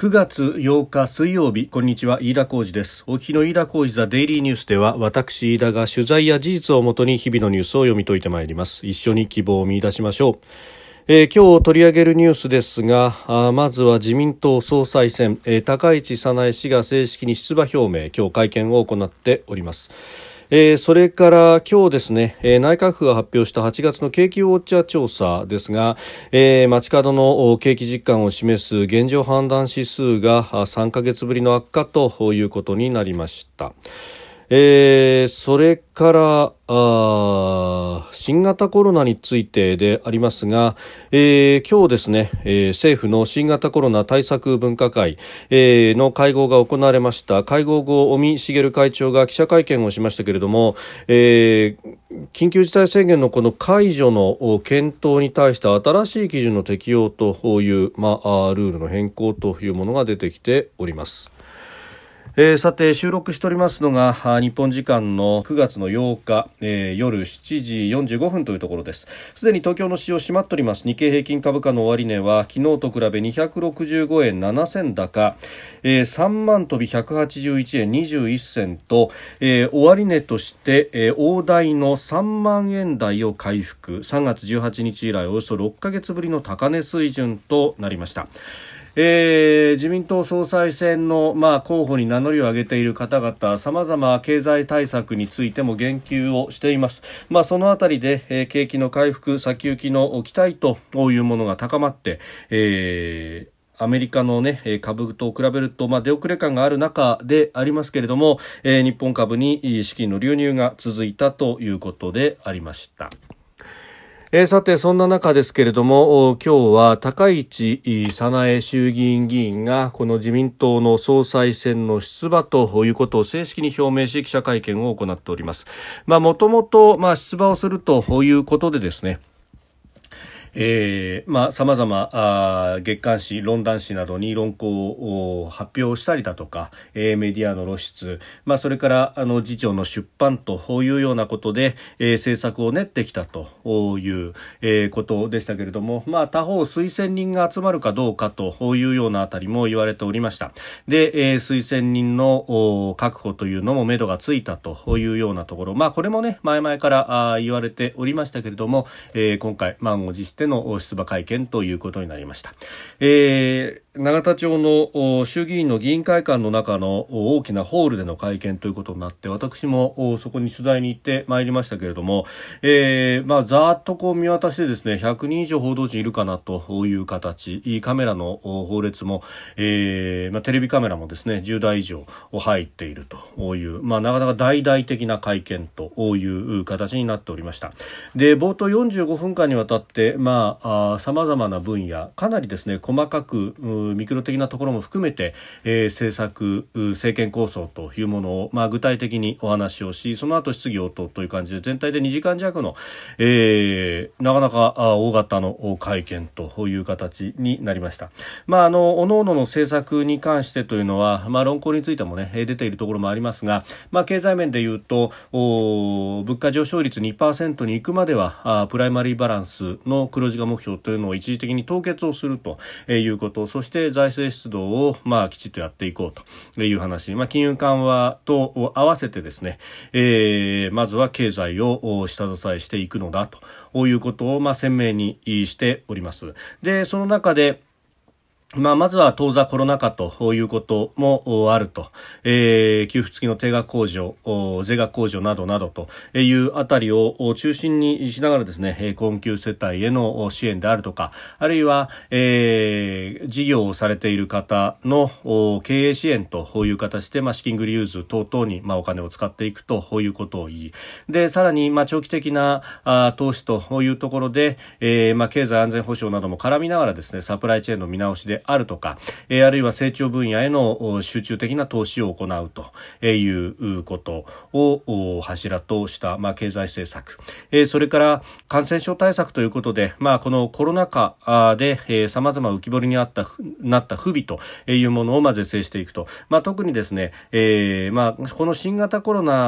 9月8日水曜日、こんにちは、飯田浩司です。お聞きの飯田浩司ザデイリーニュースでは、私飯田が取材や事実をもとに日々のニュースを読み解いてまいります。一緒に希望を見出しましょう。今日取り上げるニュースですが、まずは自民党総裁選、高市早苗氏が正式に出馬表明、今日会見を行っております。それから今日ですね、内閣府が発表した8月の景気ウォッチャー調査ですが、街角の景気実感を示す現状判断指数が3ヶ月ぶりの悪化ということになりました。それから新型コロナについてでありますが、今日ですね、政府の新型コロナ対策分科会、の会合が行われました。会合後、尾身茂会長が記者会見をしましたけれども、緊急事態宣言のこの解除の検討に対して新しい基準の適用という、ルールの変更というものが出てきております。さて収録しておりますのが日本時間の9月の8日、夜7時45分というところです。すでに東京の市場閉まっております。日経平均株価の終値は昨日と比べ265円7銭高、3万飛び181円21銭と、終値として、大台の3万円台を回復。3月18日以来およそ6ヶ月ぶりの高値水準となりました。自民党総裁選の、候補に名乗りを上げている方々、様々経済対策についても言及をしています。そのあたりで、景気の回復、先行きの期待というものが高まって、アメリカの、株と比べると、出遅れ感がある中でありますけれども、日本株に資金の流入が続いたということでありました。さてそんな中ですけれども、今日は高市早苗衆議院議員がこの自民党の総裁選の出馬ということを正式に表明し記者会見を行っております。もともと出馬をするということでですね、様々月刊誌、論談誌などに論考を発表したりだとか、メディアの露出、それから次長の出版というようなことで、政策を練ってきたという、ことでしたけれども、他方推薦人が集まるかどうかというようなあたりも言われておりました。で、推薦人の確保というのも目処がついたというようなところ、これもね前々から言われておりましたけれども、今回満を持しての出馬会見ということになりました。永田町の衆議院の議員会館の中の大きなホールでの会見ということになって、私もそこに取材に行ってまいりましたけれども、ざーっと見渡してですね、100人以上報道陣いるかなという形、カメラの放列も、テレビカメラもですね10台以上入っているという、なかなか大々的な会見という形になっておりました。で、冒頭45分間にわたって様々な分野、かなりですね細かくミクロ的なところも含めて、政策、政権構想というものを、具体的にお話をし、その後質疑応答という感じで全体で2時間弱の、なかなか大型の会見という形になりました。各々の政策に関してというのは、論考についてもね出ているところもありますが、経済面でいうと物価上昇率 2% に行くまではプライマリーバランスの黒字化目標というのを一時的に凍結をするということ、そして財政出動をきちっとやっていこうという話、金融緩和と合わせてですね、まずは経済を下支えしていくのだということを鮮明にしております。で、その中でまずは当座コロナ禍ということもあると、給付付きの定額控除、税額控除などなどというあたりを中心にしながらですね、困窮世帯への支援であるとか、あるいは、事業をされている方の経営支援という形で、資金繰り融通等々にお金を使っていくということを言い、でさらに長期的な投資というところで、経済安全保障なども絡みながらですね、サプライチェーンの見直しであるとか、あるいは成長分野への集中的な投資を行うということを柱とした経済政策、それから感染症対策ということで、このコロナ禍で様々浮き彫りになった不備というものを是正していくと、特にですね、この新型コロナ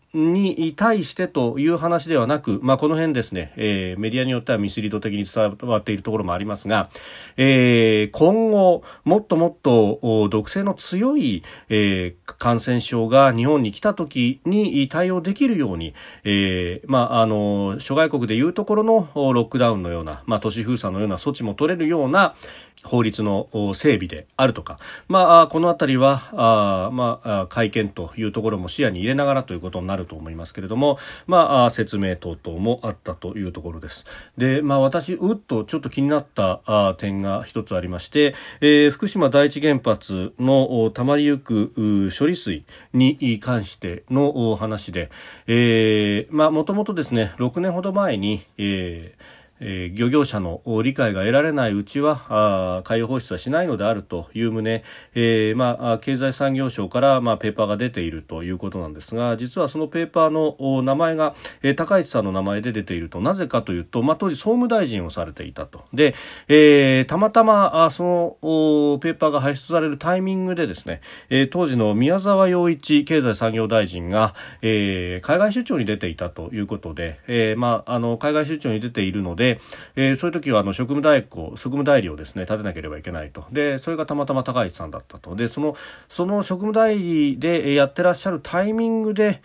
に対してという話ではなく、この辺ですね、メディアによってはミスリード的に伝わっているところもありますが、今後もっともっと毒性の強い、感染症が日本に来た時に対応できるように、諸外国でいうところのロックダウンのような、都市封鎖のような措置も取れるような法律の整備であるとか、このあたりは会見というところも視野に入れながらということになると思いますけれども、説明等々もあったというところです。で、私ちょっと気になった点が一つありまして、福島第一原発のたまりゆく処理水に関しての話で、もともとですね6年ほど前に、漁業者の理解が得られないうちは海洋放出はしないのであるという旨、経済産業省から、ペーパーが出ているということなんですが、実はそのペーパーの名前が、高市さんの名前で出ていると。なぜかというと、当時総務大臣をされていたと。で、たまたまそのペーパーが排出されるタイミングでですね、当時の宮沢洋一経済産業大臣が、海外出張に出ていたということで、海外出張に出ているので、そういう時は職務代理をですね立てなければいけないと。でそれがたまたま高市さんだったと。でその職務代理でやってらっしゃるタイミングで、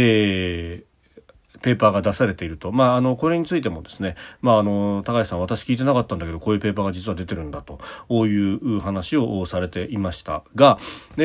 ペーパーが出されていると。これについてもですね、高橋さん、私聞いてなかったんだけど、こういうペーパーが実は出てるんだという話をされていましたが、と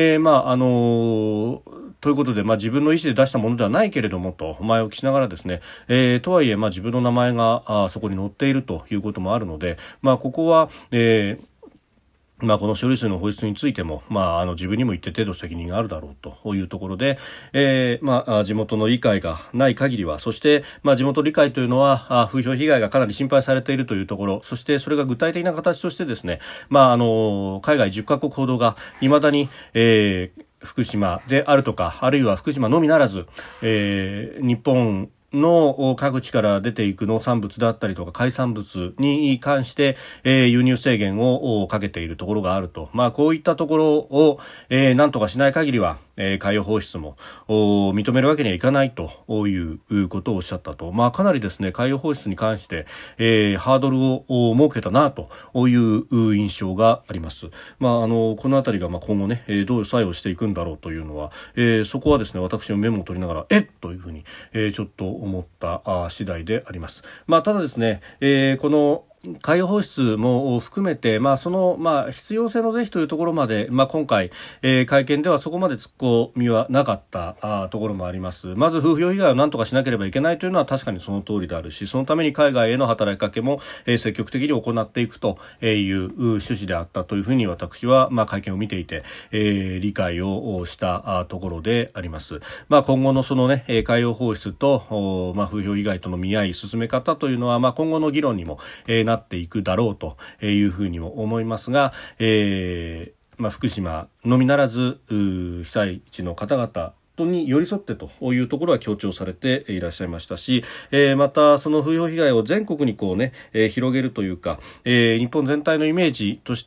いうことで、自分の意思で出したものではないけれどもと前置きしながらですね、とはいえ、自分の名前がそこに載っているということもあるので、ここは、この処理水の放出についても、自分にも一定程度責任があるだろうというところで、地元の理解がない限りは、そして、地元理解というのは、風評被害がかなり心配されているというところ、そしてそれが具体的な形としてですね、海外10カ国ほどが未だに、福島であるとか、あるいは福島のみならず、日本の各地から出ていく農産物だったりとか海産物に関して、輸入制限をかけているところがあると。こういったところを、何とかしない限りは、海洋放出も認めるわけにはいかないということをおっしゃったと。かなりですね海洋放出に関して、ハードルを設けたなという印象があります。このあたりが今後ね、どう作用していくんだろうというのは、そこはですね私のメモを取りながらというふうに、ちょっと思った次第であります。ただですね、この海洋放出も含めて、その、必要性の是非というところまで、今回、会見ではそこまで突っ込みはなかったところもあります。まず風評被害を何とかしなければいけないというのは確かにその通りであるし、そのために海外への働きかけも、積極的に行っていくという趣旨であったというふうに私は、会見を見ていて、理解をしたところであります。今後のそのね、海洋放出と、風評被害との見合い進め方というのは、今後の議論にも、なっていくだろうというふうにも思いますが、福島のみならず被災地の方々に寄り添ってというところは強調されていらっしゃいましたし、またその風評被害を全国に広げるというか、日本全体のイメージとして、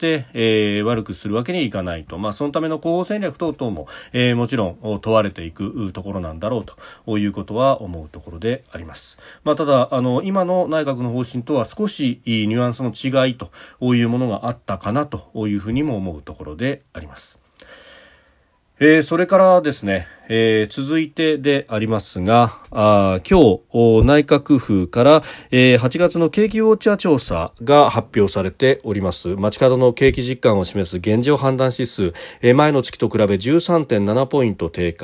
悪くするわけにはいかないと、そのための広報戦略等々も、もちろん問われていくところなんだろうということは思うところであります。ただ今の内閣の方針とは少しニュアンスの違いというものがあったかなというふうにも思うところであります。それからですね、続いてでありますが、今日内閣府から、8月の景気ウォッチャー調査が発表されております。街角の景気実感を示す現状判断指数、前の月と比べ 13.7 ポイント低下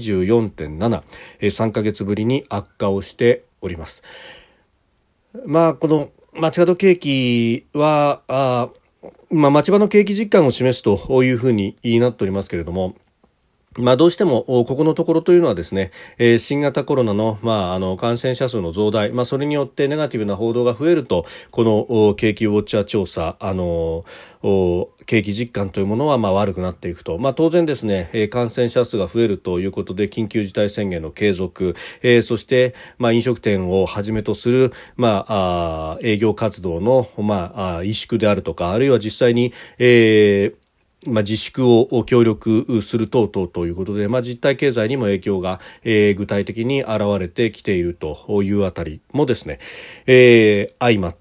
34.7、3ヶ月ぶりに悪化をしております。この街角景気は町場の景気実感を示すというふうになっておりますけれども、どうしてもここのところというのはですね、新型コロナの感染者数の増大、それによってネガティブな報道が増えると、この景気ウォッチャー調査景気実感というものは悪くなっていくと。当然ですね、感染者数が増えるということで緊急事態宣言の継続、そして飲食店をはじめとする営業活動の萎縮であるとか、あるいは実際に自粛を協力する等々ということで、実体経済にも影響が、具体的に現れてきているというあたりもですね、相まって、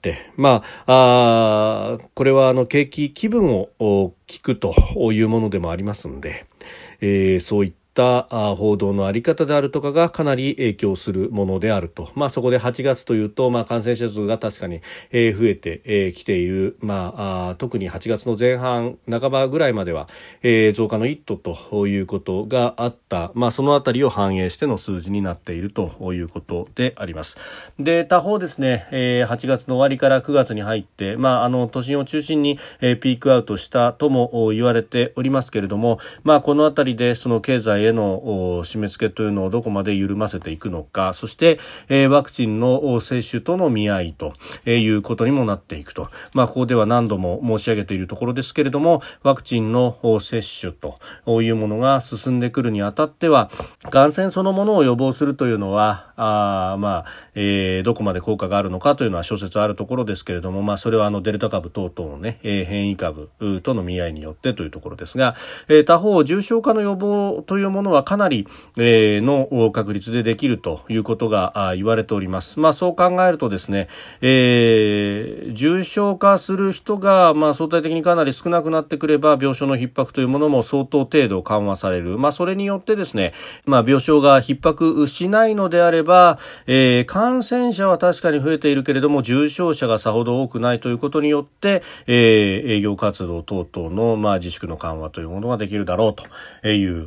これは景気気分を聞くというものでもありますので、そういった報道のあり方であるとかがかなり影響するものであると。そこで8月というと、感染者数が確かに、増えてきている。特に8月の前半半ばぐらいまでは、増加の一途ということがあった。そのあたりを反映しての数字になっているということであります。で、他方ですね、8月の終わりから9月に入って、都心を中心に、ピークアウトしたとも言われておりますけれども、このあたりでその経済への締め付けというのをどこまで緩ませていくのか、そして、ワクチンの接種との見合いということにもなっていくと。ここでは何度も申し上げているところですけれども、ワクチンの接種というものが進んでくるにあたっては、感染そのものを予防するというのはどこまで効果があるのかというのは諸説あるところですけれども、それはデルタ株等々のね、変異株との見合いによってというところですが、他方重症化の予防というものはかなり、の確率でできるということが言われております。そう考えるとですね、重症化する人が相対的にかなり少なくなってくれば、病床の逼迫というものも相当程度緩和される。それによってですね、病床が逼迫しないのであれば、感染者は確かに増えているけれども重症者がさほど多くないということによって、営業活動等々の自粛の緩和というものができるだろうという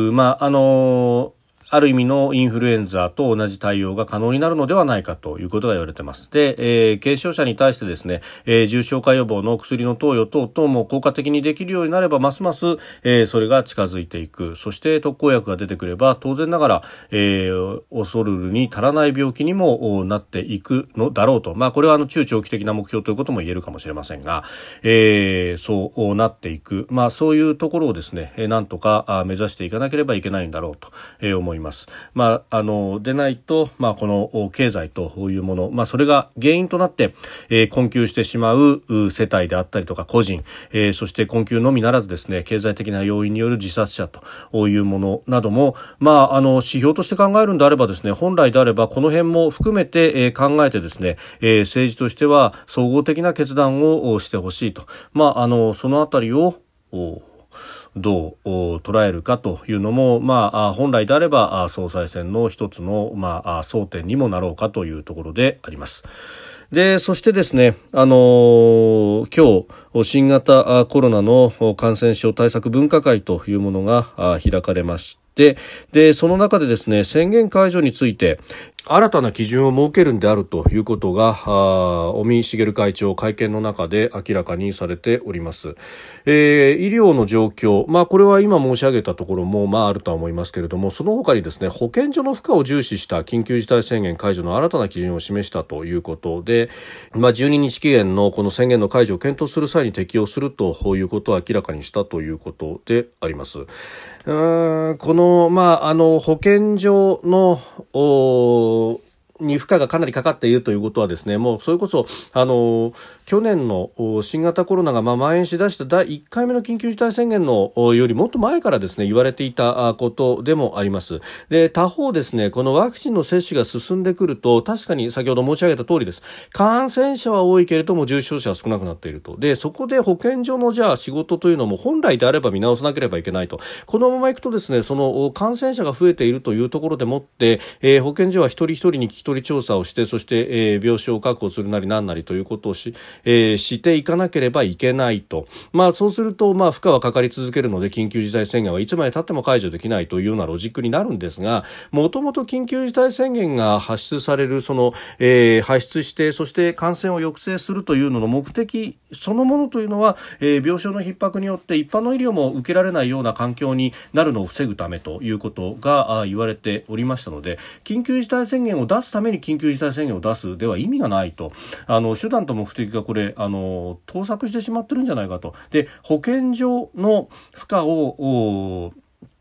ある意味のインフルエンザと同じ対応が可能になるのではないかということが言われています。で、軽症者に対してですね、重症化予防の薬の投与等々も効果的にできるようになれば、ますます、それが近づいていく。そして特効薬が出てくれば、当然ながら、恐るるに足らない病気にもなっていくのだろうと。これは中長期的な目標ということも言えるかもしれませんが、そうなっていく。そういうところをですね、なんとか目指していかなければいけないんだろうと思います。でないと、この経済というもの、それが原因となって、困窮してしまう世帯であったりとか個人、そして困窮のみならずですね、経済的な要因による自殺者というものなども、指標として考えるんであればですね、本来であればこの辺も含めて、考えてですね、政治としては総合的な決断をしてほしいと、そのあたりをどう捉えるかというのも、本来であれば総裁選の一つの、争点にもなろうかというところであります。で、そしてですね、今日新型コロナの感染症対策分科会というものが開かれまして、でその中でですね、宣言解除について新たな基準を設けるんであるということが尾身茂会長会見の中で明らかにされております。医療の状況、これは今申し上げたところもあるとは思いますけれども、その他にですね、保健所の負荷を重視した緊急事態宣言解除の新たな基準を示したということで、12日期限のこの宣言の解除を検討する際に適用するということを明らかにしたということであります。この保健所のに負荷がかなりかかっているということはですね、もうそれこそ去年の新型コロナが蔓延しだした第1回目の緊急事態宣言のよりもっと前からですね言われていたことでもあります。で、他方ですね、このワクチンの接種が進んでくると確かに先ほど申し上げた通りです。感染者は多いけれども重症者は少なくなっていると。で、そこで保健所のじゃあ仕事というのも本来であれば見直さなければいけないと。このままいくとですね、その感染者が増えているというところでもって、保健所は一人一人に聞き取り調査をして、そして、病床を確保するなりなんなりということをしていかなければいけないと。そうすると負荷はかかり続けるので緊急事態宣言はいつまで経っても解除できないというようなロジックになるんですが、もともと緊急事態宣言が発出される発出してそして感染を抑制するというのの目的そのものというのは、病床の逼迫によって一般の医療も受けられないような環境になるのを防ぐためということが言われておりましたので、緊急事態宣言を出すために緊急事態宣言を出すでは意味がないと、手段と目的がこれ盗作してしまってるんじゃないかと。で、保健所の負荷を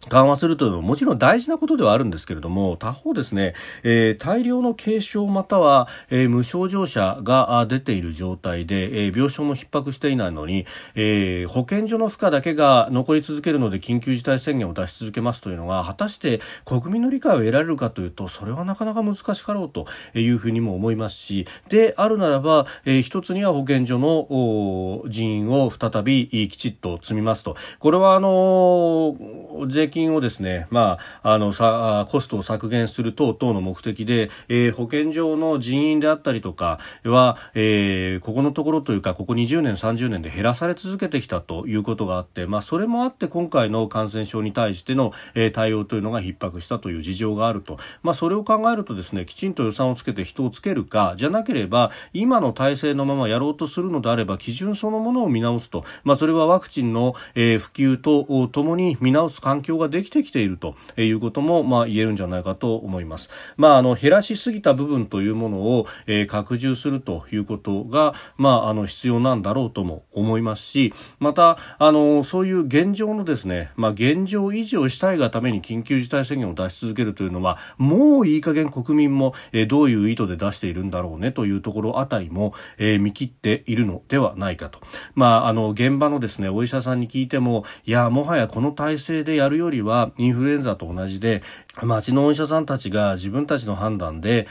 緩和するというのはもちろん大事なことではあるんですけれども、他方ですね、大量の軽症または、無症状者が出ている状態で、病床も逼迫していないのに、保健所の負荷だけが残り続けるので緊急事態宣言を出し続けますというのが果たして国民の理解を得られるかというと、それはなかなか難しかろうというふうにも思いますし、であるならば、一つには保健所の人員を再びきちっと積みますと、これは税金をですね、コストを削減する等々の目的で、保健所の人員であったりとかは、ここのところというかここ20年30年で減らされ続けてきたということがあって、それもあって今回の感染症に対しての、対応というのが逼迫したという事情があると、それを考えるとですね、きちんと予算をつけて人をつけるか、じゃなければ今の体制のままやろうとするのであれば基準そのものを見直すと、それはワクチンの、普及とともに見直す環境ができてきているということも言えるんじゃないかと思います。減らしすぎた部分というものを、拡充するということが、必要なんだろうとも思いますし、またそういう現状のですね、現状維持をしたいがために緊急事態宣言を出し続けるというのはもういい加減国民も、どういう意図で出しているんだろうねというところあたりも、見切っているのではないかと。現場のですねお医者さんに聞いても、いやもはやこの体制でやるよりはインフルエンザと同じで町のお医者さんたちが自分たちの判断で、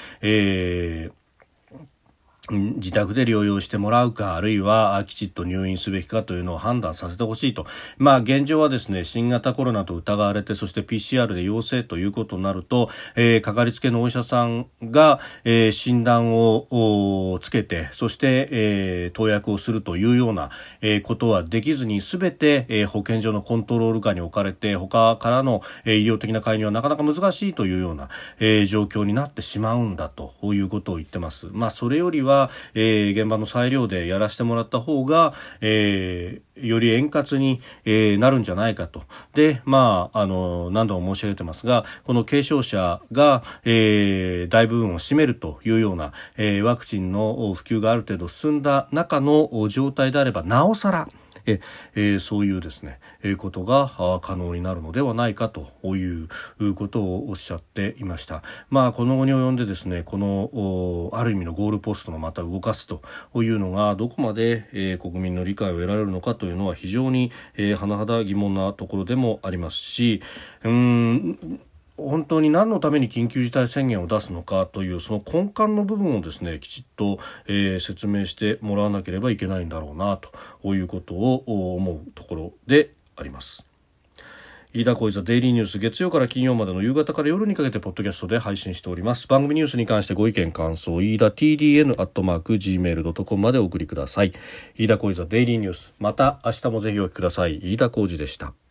自宅で療養してもらうか、あるいはきちっと入院すべきかというのを判断させてほしいと。現状はですね、新型コロナと疑われて、そして PCR で陽性ということになると、かかりつけのお医者さんが、診断をつけて、そして、投薬をするというような、ことはできずに、すべて、保健所のコントロール下に置かれて、他からの、医療的な介入はなかなか難しいというような、状況になってしまうんだということを言ってます。それよりは現場の裁量でやらせてもらった方が、より円滑に、なるんじゃないかと。で、何度も申し上げてますが、この軽症者が、大部分を占めるというような、ワクチンの普及がある程度進んだ中の状態であればなおさらそういうですね、ことが可能になるのではないかということをおっしゃっていました。この後に及んでですね、このある意味のゴールポストのまた動かすというのがどこまで、国民の理解を得られるのかというのは非常に、甚だ疑問なところでもありますし、本当に何のために緊急事態宣言を出すのかというその根幹の部分をですね、きちっと、説明してもらわなければいけないんだろうなということを思うところであります。飯田浩司ザデイリーニュース、月曜から金曜までの夕方から夜にかけてポッドキャストで配信しております。番組ニュースに関してご意見感想、飯田 TDN@gmail.com までお送りください。飯田浩司ザデイリーニュース、また明日もぜひお聞きください。飯田浩司でした。